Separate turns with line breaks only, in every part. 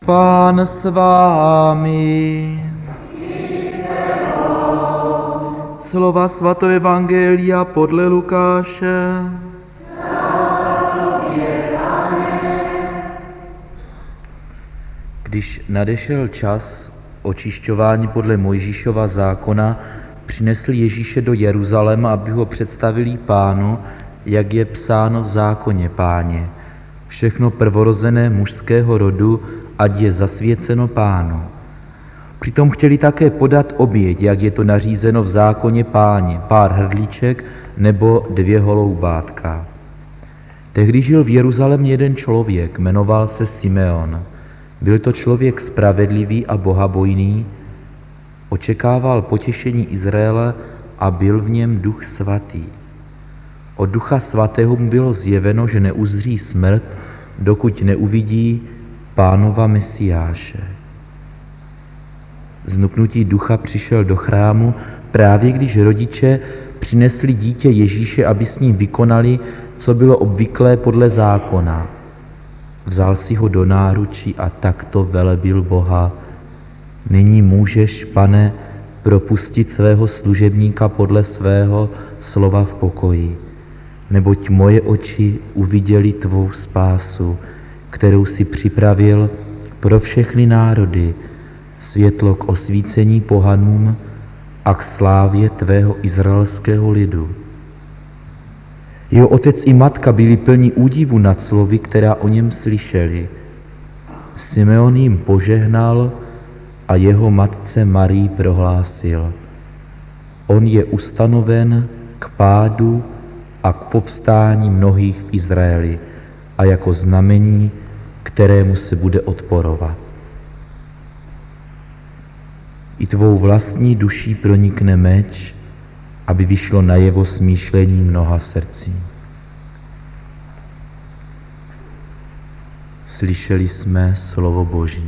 Pán s vámi. Slova svatého evangelia podle Lukáše. Když nadešel čas očišťování podle Mojžíšova zákona, přinesli Ježíše do Jeruzaléma, aby ho představili Pánu, jak je psáno v zákoně Páně. Všechno prvorozené mužského rodu, ať je zasvěceno Pánu. Přitom chtěli také podat oběť, jak je to nařízeno v zákoně Páně, pár hrdliček nebo 2 holoubátka. Tehdy žil v Jeruzalémě jeden člověk, jmenoval se Simeon. Byl to člověk spravedlivý a bohabojný, očekával potěšení Izraele a byl v něm Duch svatý. Od Ducha svatého mu bylo zjeveno, že neuzří smrt, dokud neuvidí Pánova Mesiáše. Z nuknutí ducha přišel do chrámu právě když rodiče přinesli dítě Ježíše, aby s ním vykonali, co bylo obvyklé podle zákona. Vzal si ho do náručí a takto velebil Boha. Nyní můžeš, Pane, propustit svého služebníka podle svého slova v pokoji, neboť moje oči uviděly tvou spásu, kterou si připravil pro všechny národy, světlo k osvícení pohanům a k slávě tvého izraelského lidu. Jeho otec i matka byli plní údivu nad slovy, která o něm slyšeli. Simeon jim požehnal a jeho matce Marii prohlásil: On je ustanoven k pádu a k povstání mnohých v Izraeli a jako znamení, kterému se bude odporovat. I tvou vlastní duší pronikne meč, aby vyšlo najevo smýšlení mnoha srdcí. Slyšeli jsme slovo Boží.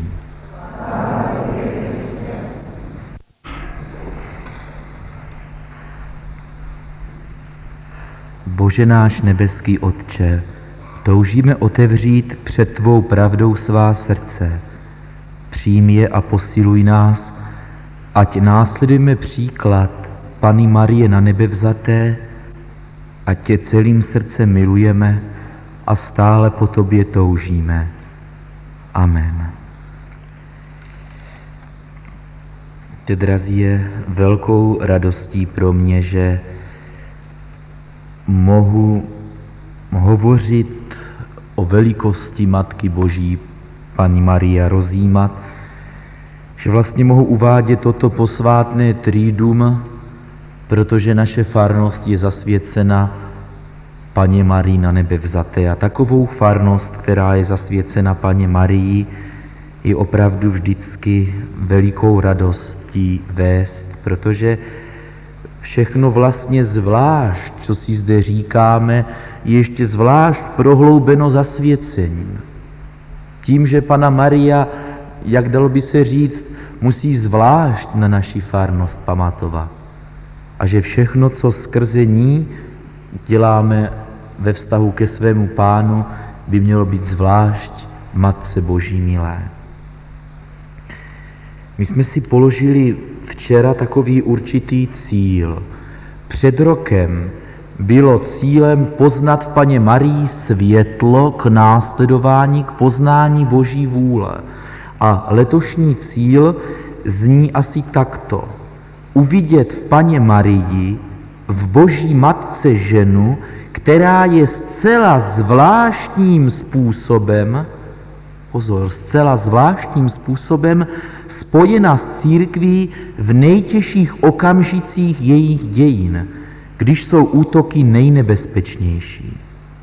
Bože náš nebeský Otče, toužíme otevřít před tvou pravdou svá srdce. Přijmi je a posiluj nás, ať následujeme příklad Panny Marie na nebe vzaté, ať tě celým srdcem milujeme a stále po tobě toužíme. Amen. Tě, drazí, je velkou radostí pro mě, že mohu hovořit o velikosti Matky Boží, Panny Marie, rozjímat, že vlastně mohu uvádět toto posvátné triduum, protože naše farnost je zasvěcena Panně Marii na nebe vzaté. A takovou farnost, která je zasvěcena Panně Marii, je opravdu vždycky velikou radostí vést, protože všechno vlastně zvlášť, co si zde říkáme, je ještě zvlášť prohloubeno zasvěcením. Tím, že Panna Maria, jak dalo by se říct, musí zvlášť na naši farnost pamatovat. A že všechno, co skrze ní děláme ve vztahu ke svému Pánu, by mělo být zvlášť Matce Boží milé. My jsme si položili včera takový určitý cíl. Před rokem bylo cílem poznat v Panně Marii světlo k následování, k poznání Boží vůle. A letošní cíl zní asi takto. Uvidět v Panně Marii, v Boží Matce ženu, která je zcela zvláštním způsobem, pozor, zcela zvláštním způsobem spojena s církví v nejtěžších okamžicích jejich dějin, když jsou útoky nejnebezpečnější.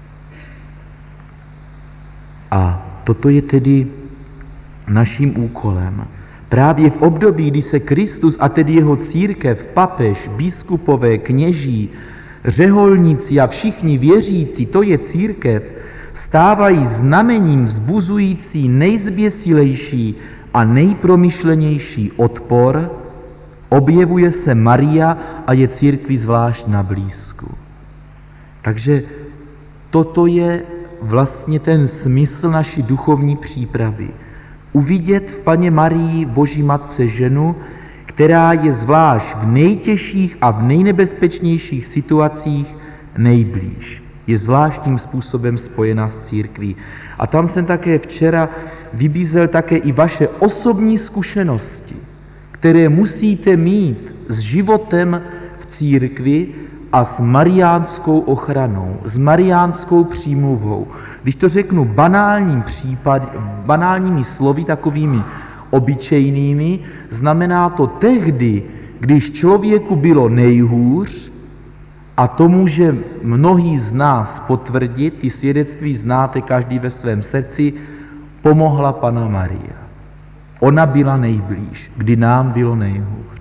A toto je tedy naším úkolem. Právě v období, kdy se Kristus a tedy jeho církev, papež, biskupové, kněží, řeholníci a všichni věřící, to je církev, stávají znamením vzbuzující nejzběsilejší a nejpromyšlenější odpor, objevuje se Maria a je církvi zvlášť na blízku. Takže toto je vlastně ten smysl naší duchovní přípravy. Uvidět v Panně Marii, Boží Matce, ženu, která je zvlášť v nejtěžších a v nejnebezpečnějších situacích nejblíž. Je zvláštním způsobem spojena s církví. A tam jsem také včera vybízel také i vaše osobní zkušenosti, které musíte mít s životem v církvi a s mariánskou ochranou, s mariánskou přímluvou. Když to řeknu banálními slovy, takovými obyčejnými, znamená to tehdy, když člověku bylo nejhůř, a to může mnohý z nás potvrdit, ty svědectví znáte každý ve svém srdci, pomohla Panna Maria. Ona byla nejblíž, kdy nám bylo nejhůř.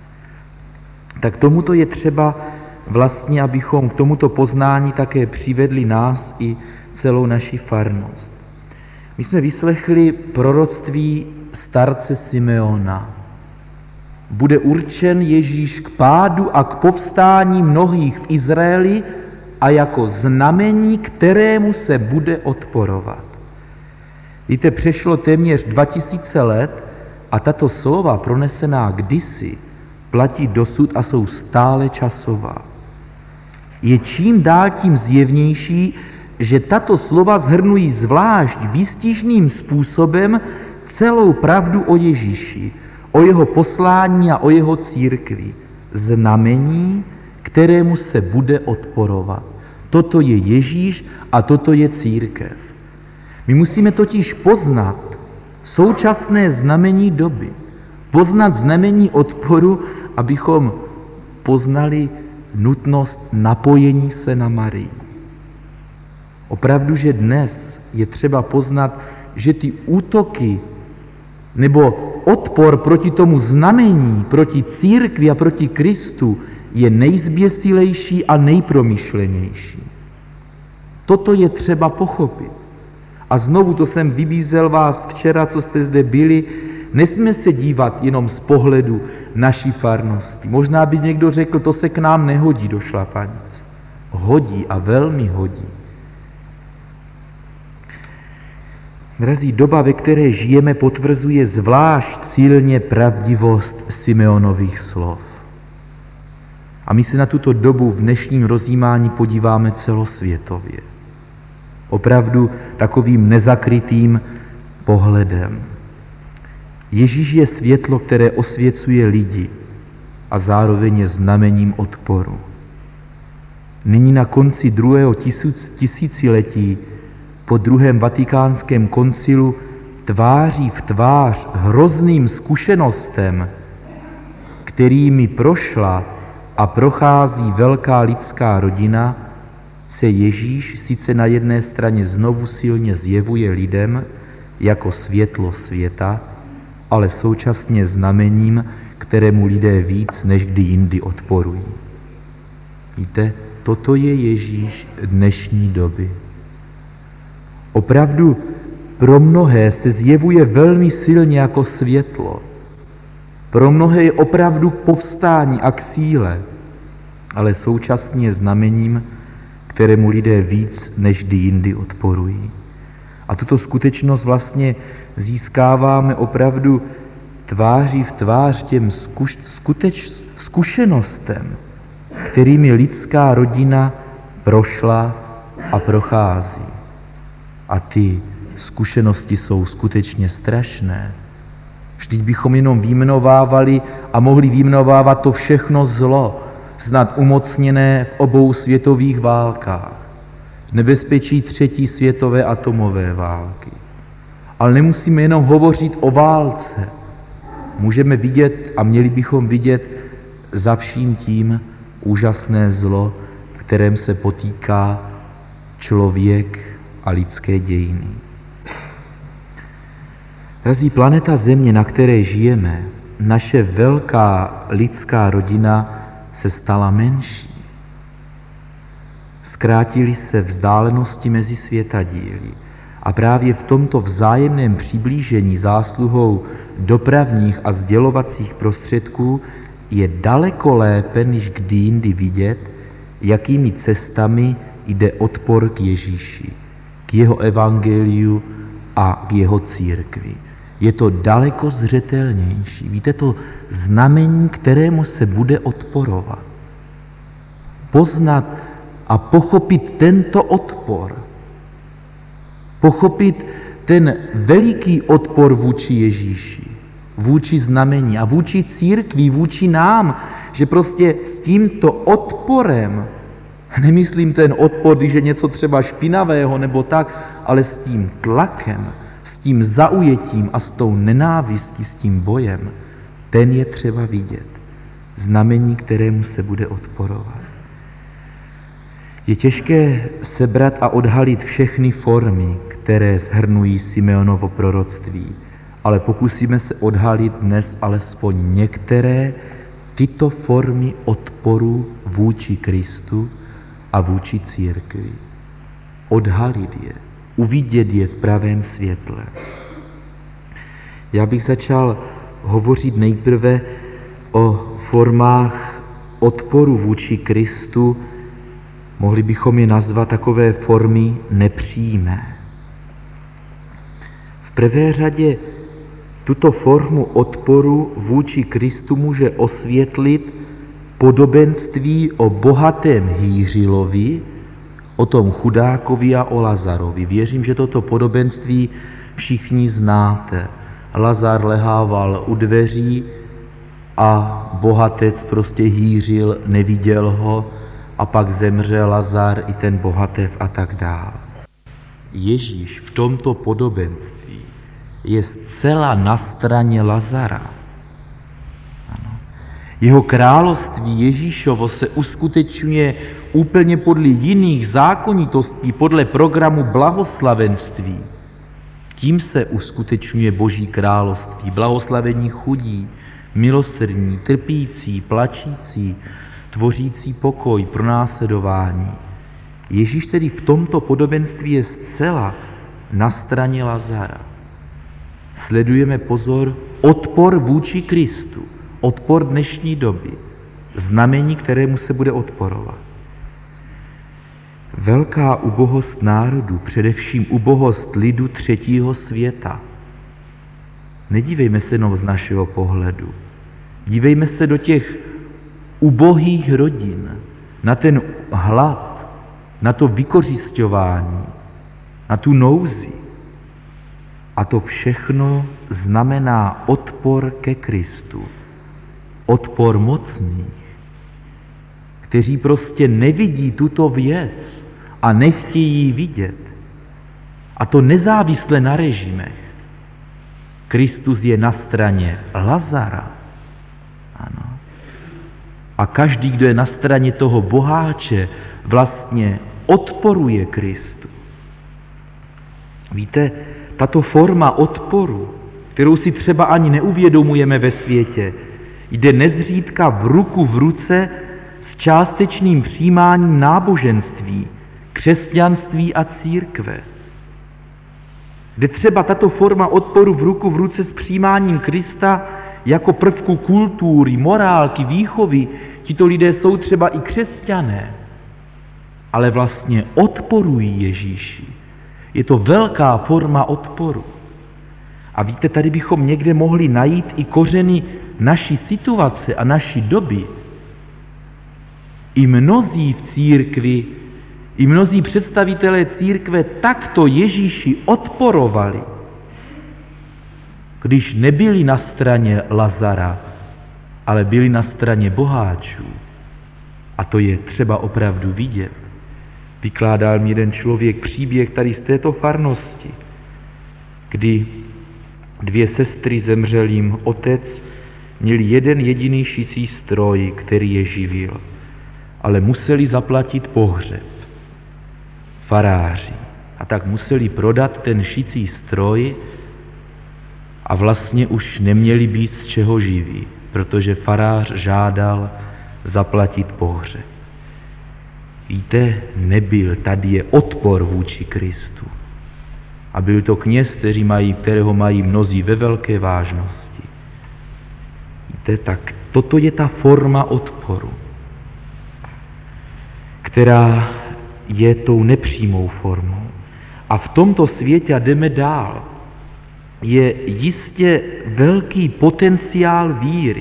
Tak tomuto je třeba vlastně, abychom k tomuto poznání také přivedli nás i celou naši farnost. My jsme vyslechli proroctví starce Simeona. Bude určen Ježíš k pádu a k povstání mnohých v Izraeli a jako znamení, kterému se bude odporovat. Víte, přešlo téměř 2000 let a tato slova pronesená kdysi platí dosud a jsou stále časová. Je čím dál tím zjevnější, že tato slova shrnují zvlášť výstižným způsobem celou pravdu o Ježíši, o jeho poslání a o jeho církvi. Znamení, kterému se bude odporovat. Toto je Ježíš a toto je církev. My musíme totiž poznat současné znamení doby, poznat znamení odporu, abychom poznali nutnost napojení se na Marii. Opravdu, že dnes je třeba poznat, že ty útoky nebo odpor proti tomu znamení, proti církvi a proti Kristu je nejzběsilejší a nejpromyšlenější. Toto je třeba pochopit. A znovu to jsem vybízel vás včera, co jste zde byli, nesmíme se dívat jenom z pohledu naší farnosti. Možná by někdo řekl, to se k nám nehodí do Šlapanic. Hodí a velmi hodí. Drazí, doba, ve které žijeme, potvrzuje zvlášť silně pravdivost Simeonových slov. A my se na tuto dobu v dnešním rozjímání podíváme celosvětově. Opravdu takovým nezakrytým pohledem. Ježíš je světlo, které osvěcuje lidi a zároveň je znamením odporu. Nyní na konci druhého tisíciletí po druhém vatikánském koncilu tváří v tvář hrozným zkušenostem, kterými prošla a prochází velká lidská rodina, se Ježíš sice na jedné straně znovu silně zjevuje lidem jako světlo světa, ale současně znamením, kterému lidé víc než kdy jindy odporují. Víte, toto je Ježíš dnešní doby. Opravdu pro mnohé se zjevuje velmi silně jako světlo. Pro mnohé je opravdu k povstání a k síle, ale současně znamením, kterému lidé víc než kdy jindy odporují. A tuto skutečnost vlastně získáváme opravdu tváří v tvář těm zkušenostem, kterými lidská rodina prošla a prochází. A ty zkušenosti jsou skutečně strašné. Vždyť bychom jenom vyjmenovávali a mohli vyjmenovávat to všechno zlo, snad umocněné v obou světových válkách, v nebezpečí třetí světové atomové války. Ale nemusíme jenom hovořit o válce. Můžeme vidět a měli bychom vidět za vším tím úžasné zlo, v kterém se potýká člověk a lidské dějiny. Drazí, planeta Země, na které žijeme, naše velká lidská rodina se stala menší. Zkrátily se vzdálenosti mezi světadíly a právě v tomto vzájemném přiblížení zásluhou dopravních a sdělovacích prostředků je daleko lépe, než kdy jindy vidět, jakými cestami jde odpor k Ježíši, k jeho evangeliu a k jeho církvi. je to daleko zřetelnější. Víte, to znamení, kterému se bude odporovat. Poznat a pochopit tento odpor. Pochopit ten veliký odpor vůči Ježíši, vůči znamení a vůči církvi, vůči nám, že prostě s tímto odporem, nemyslím ten odpor, když je něco třeba špinavého nebo tak, ale s tím tlakem, s tím zaujetím a s tou nenávistí, s tím bojem, ten je třeba vidět. Znamení, kterému se bude odporovat. Je těžké sebrat a odhalit všechny formy, které shrnují Simeonovo proroctví, ale pokusíme se odhalit dnes alespoň některé tyto formy odporu vůči Kristu a vůči církvi. Odhalit je, uvidět je v pravém světle. Já bych začal hovořit nejprve o formách odporu vůči Kristu, mohli bychom je nazvat takové formy nepřímé. V prvé řadě tuto formu odporu vůči Kristu může osvětlit podobenství o bohatém hýřilovi, o tom chudákovi a o Lazarovi. Věřím, že toto podobenství všichni znáte. Lazar lehával u dveří a bohatec prostě hýřil, neviděl ho a pak zemřel Lazar i ten bohatec a tak dále. Ježíš v tomto podobenství je zcela na straně Lazara. Ano. Jeho království Ježíšovo se uskutečňuje úplně podle jiných zákonitostí, podle programu blahoslavenství. Tím se uskutečňuje Boží království, blahoslavení chudí, milosrdní, trpící, plačící, tvořící pokoj, pronásledování. Ježíš tedy v tomto podobenství je zcela na straně Lazara. Sledujeme, pozor, odpor vůči Kristu, odpor dnešní doby, znamení, kterému se bude odporovat. Velká ubohost národu, především ubohost lidu třetího světa. Nedívejme se jenom z našeho pohledu. Dívejme se do těch ubohých rodin, na ten hlad, na to vykořisťování, na tu nouzi. A to všechno znamená odpor ke Kristu. Odpor mocných, kteří prostě nevidí tuto věc a nechtějí ji vidět. A to nezávisle na režimech. Kristus je na straně Lazara. Ano. A každý, kdo je na straně toho boháče, vlastně odporuje Kristu. Víte, tato forma odporu, kterou si třeba ani neuvědomujeme ve světě, jde nezřídka v ruku v ruce s částečným přijímáním náboženství, křesťanství a církve. Jde třeba tato forma odporu v ruku v ruce s přijímáním Krista jako prvku kultury, morálky, výchovy. Tito lidé jsou třeba i křesťané, ale vlastně odporují Ježíši. Je to velká forma odporu. A víte, tady bychom někde mohli najít i kořeny naší situace a naší doby. I mnozí v církvi, i mnozí představitelé církve takto Ježíši odporovali, když nebyli na straně Lazara, ale byli na straně boháčů. A to je třeba opravdu vidět. Vykládal mi jeden člověk příběh tady z této farnosti, kdy 2 sestry zemřel jim otec, měli jeden jediný šicí stroj, který je živil, ale museli zaplatit pohřeb faráři. A tak museli prodat ten šicí stroj a vlastně už neměli být z čeho živí, protože farář žádal zaplatit pohřeb. Víte, nebyl, tady je odpor vůči Kristu. A byl to kněz, kterého mají mnozí ve velké vážnosti. Víte, tak toto je ta forma odporu, která je tou nepřímou formou. A v tomto světě jdeme dál. je jistě velký potenciál víry.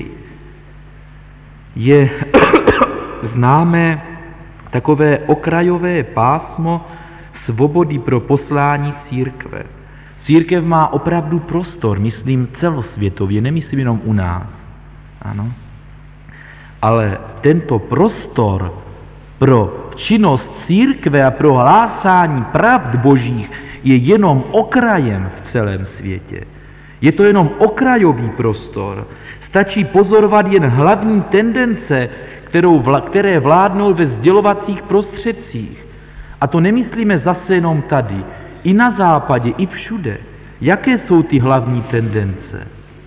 Je známé takové okrajové pásmo svobody pro poslání církve. Církev má opravdu prostor, myslím celosvětově, nemyslím jenom u nás. Ano. Ale tento prostor pro činnost církve a pro hlásání pravd božích je jenom okrajem v celém světě. Je to jenom okrajový prostor. Stačí pozorovat jen hlavní tendence, které vládnou ve sdělovacích prostředcích. A to nemyslíme zase jenom tady. I na západě, i všude. Jaké jsou ty hlavní tendence?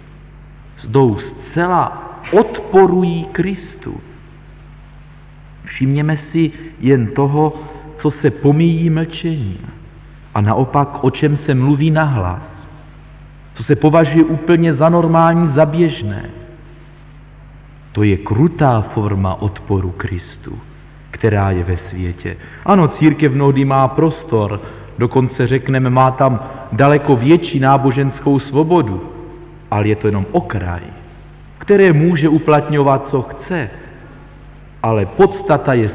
Zcela odporují Kristu. Všimněme si jen toho, co se pomíjí mlčením. A naopak, o čem se mluví nahlas. Co se považuje úplně za normální, za běžné. To je krutá forma odporu Kristu, která je ve světě. Ano, církev mnohdy má prostor, dokonce řekneme, má tam daleko větší náboženskou svobodu, ale je to jenom okraj, které může uplatňovat, co chce. Ale podstata je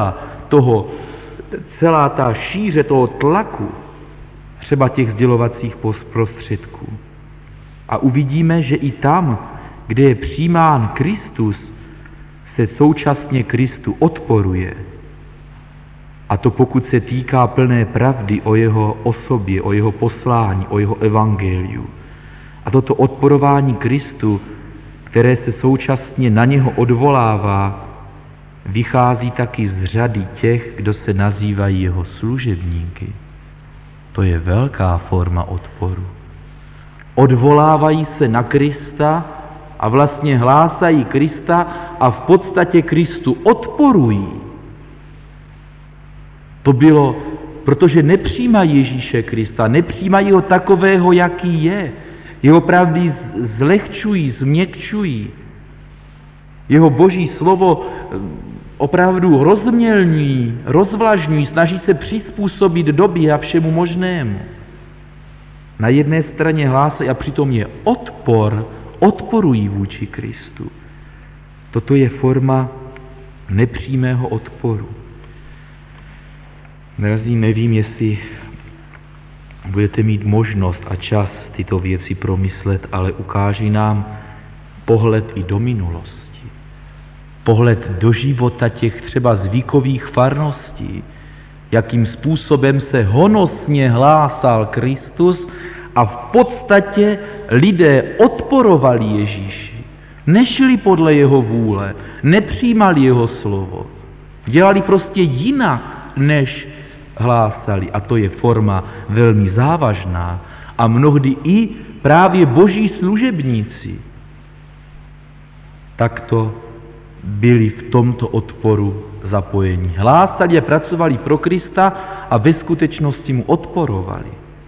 celá ta šíře toho tlaku, třeba těch sdělovacích prostředků. A uvidíme, že i tam, kde je přijímán Kristus, se současně Kristu odporuje. A to pokud se týká plné pravdy o jeho osobě, o jeho poslání, o jeho evangeliu. A toto odporování Kristu, které se současně na něho odvolává, vychází taky z řady těch, kdo se nazývají jeho služebníky. To je velká forma odporu. Odvolávají se na Krista a vlastně hlásají Krista a v podstatě Kristu odporují. To bylo, protože nepřijímají Ježíše Krista, nepřijímají ho takového, jaký je. Jeho pravdy zlehčují, změkčují. Jeho boží slovo opravdu rozmělňují, rozvlažňují, snaží se přizpůsobit době a všemu možnému. Na jedné straně hlásají a přitom je odporují vůči Kristu. Toto je forma nepřímého odporu. Nevím, jestli budete mít možnost a čas tyto věci promyslet, ale ukáží nám pohled i do minulosti. Pohled do života těch třeba zvykových farností, jakým způsobem se honosně hlásal Kristus a v podstatě lidé odporovali Ježíši. Nešli podle jeho vůle, nepřijímali jeho slovo. Dělali prostě jinak, než hlásali. A to je forma velmi závažná. A mnohdy i právě boží služebníci takto byli v tomto odporu zapojení. Hlásali a pracovali pro Krista a ve skutečnosti mu odporovali.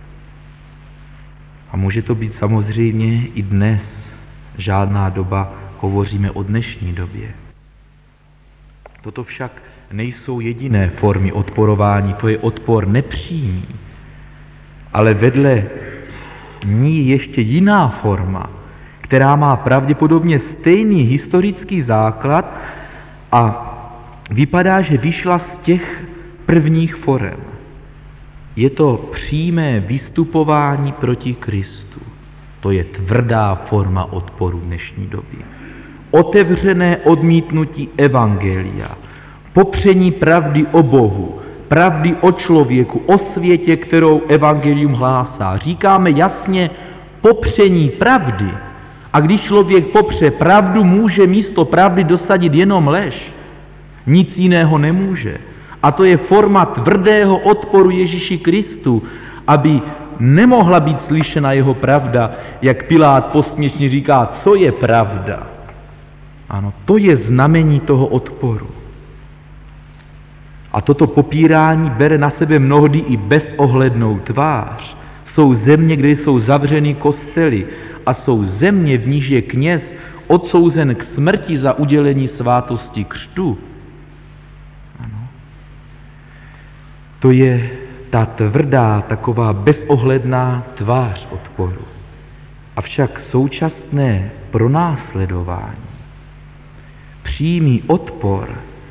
A může to být samozřejmě i dnes. Žádná doba, hovoříme o dnešní době. Toto však nejsou jediné formy odporování, to je odpor nepřímý. Ale vedle ní ještě jiná forma, která má pravděpodobně stejný historický základ a vypadá, že vyšla z těch prvních forem. Je to přímé vystupování proti Kristu. To je tvrdá forma odporu dnešní doby. Otevřené odmítnutí evangelia, popření pravdy o Bohu, pravdy o člověku, o světě, kterou evangelium hlásá. Říkáme jasně popření pravdy. A když člověk popře pravdu, může místo pravdy dosadit jenom lež. Nic jiného nemůže. A to je forma tvrdého odporu Ježíši Kristu, aby nemohla být slyšena jeho pravda, jak Pilát posměšně říká, co je pravda. Ano, to je znamení toho odporu. A toto popírání bere na sebe mnohdy i bezohlednou tvář. Jsou země, kde jsou zavřeny kostely a jsou země, v níž je kněz odsouzen k smrti za udělení svátosti křtu. Ano. To je ta tvrdá, taková bezohledná tvář odporu. Avšak současné pronásledování, přímý odpor,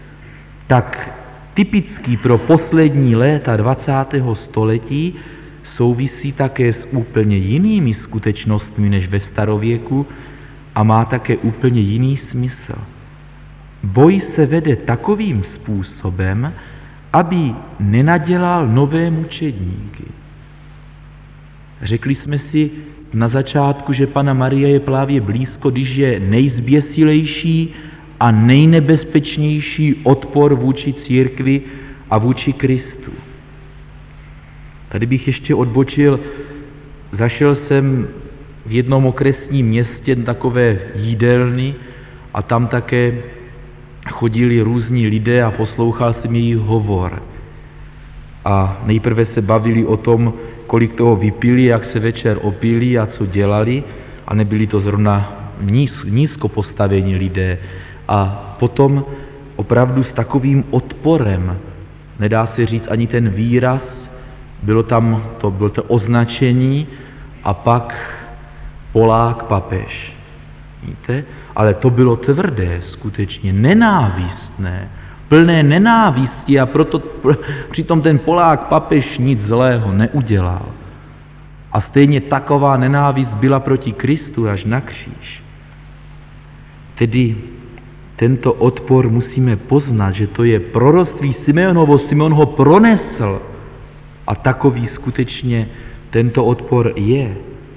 tak typický pro poslední léta 20. století, souvisí také s úplně jinými skutečnostmi než ve starověku a má také úplně jiný smysl. Boj se vede takovým způsobem, aby nenadělal nové mučedníky. Řekli jsme si na začátku, že Panna Maria je právě blízko, když je nejzběsilejší a nejnebezpečnější odpor vůči církvi a vůči Kristu. Tady bych ještě odbočil, zašel jsem v jednom okresním městě takové jídelny a tam také chodili různí lidé a poslouchal jsem jejich hovor. A nejprve se bavili o tom, kolik toho vypili, jak se večer opili a co dělali, a nebyli to zrovna nízko postavení lidé. A potom opravdu s takovým odporem, nedá se říct ani ten výraz, bylo to označení a pak Polák papež. Víte? Ale to bylo tvrdé, skutečně nenávistné, plné nenávisti a proto přitom ten Polák papež nic zlého neudělal. A stejně taková nenávist byla proti Kristu až na kříž. Tedy tento odpor musíme poznat, že to je proroctví Simeonovo, Simeon ho pronesl a takový skutečně tento odpor je.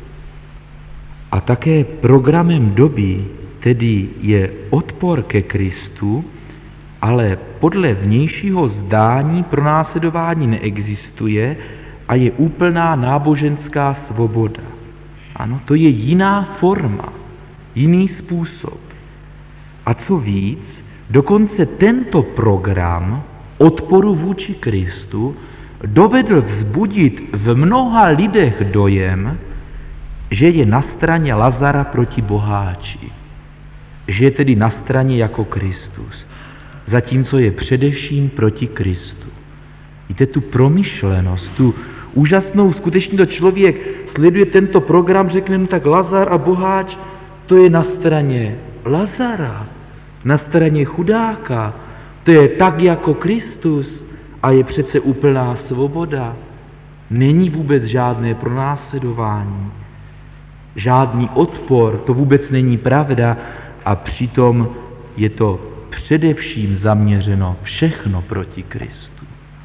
A také programem doby tedy je odpor ke Kristu, ale podle vnějšího zdání pronásledování neexistuje a je úplná náboženská svoboda. Ano, to je jiná forma, jiný způsob. A co víc, dokonce tento program odporu vůči Kristu dovedl vzbudit v mnoha lidech dojem, že je na straně Lazara proti boháči, že je tedy na straně jako Kristus, zatímco je především proti Kristu. Víte, tu promyšlenost, tu úžasnou, skutečně to člověk sleduje tento program, řekne, no tak Lazar a boháč, to je na straně Lazara, na straně chudáka, to je tak jako Kristus a je přece úplná svoboda. Není vůbec žádné pronásledování, žádný odpor, to vůbec není pravda a přitom je to především zaměřeno všechno proti Kristu.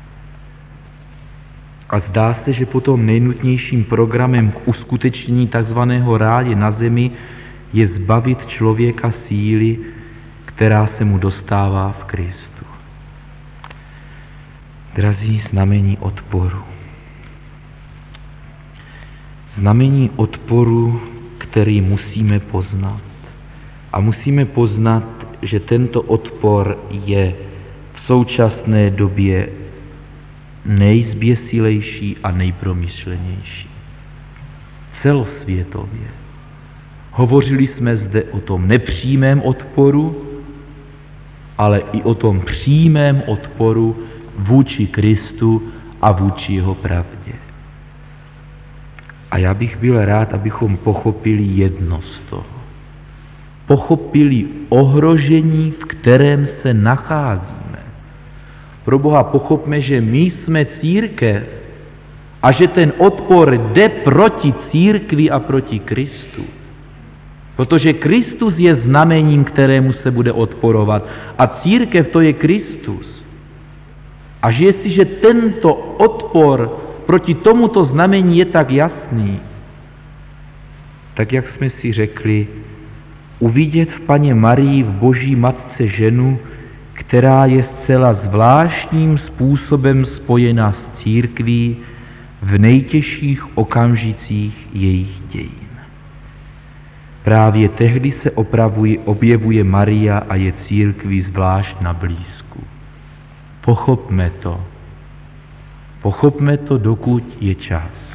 A zdá se, že potom nejnutnějším programem k uskutečnění takzvaného ráje na zemi je zbavit člověka síly, která se mu dostává v Kristu. Drazí, znamení odporu. Znamení odporu, který musíme poznat. A musíme poznat, že tento odpor je v současné době nejzběsilejší a nejpromyšlenější. Celosvětově. Hovořili jsme zde o tom nepřímém odporu, ale i o tom přímém odporu vůči Kristu a vůči jeho pravdě. A já bych byl rád, abychom pochopili jedno z toho. Pochopili ohrožení, v kterém se nacházíme. Pro Boha pochopme, že my jsme církev a že ten odpor jde proti církvi a proti Kristu. Protože Kristus je znamením, kterému se bude odporovat a církev to je Kristus. A že jestliže tento odpor proti tomuto znamení je tak jasný, tak jak jsme si řekli, uvidět v Panně Marii, v Boží Matce ženu, která je zcela zvláštním způsobem spojena s církví v nejtěžších okamžicích jejich dějin. Právě tehdy se objevuje Maria a je církví zvlášť na blízku. Pochopme to. Pochopme to, dokud je čas.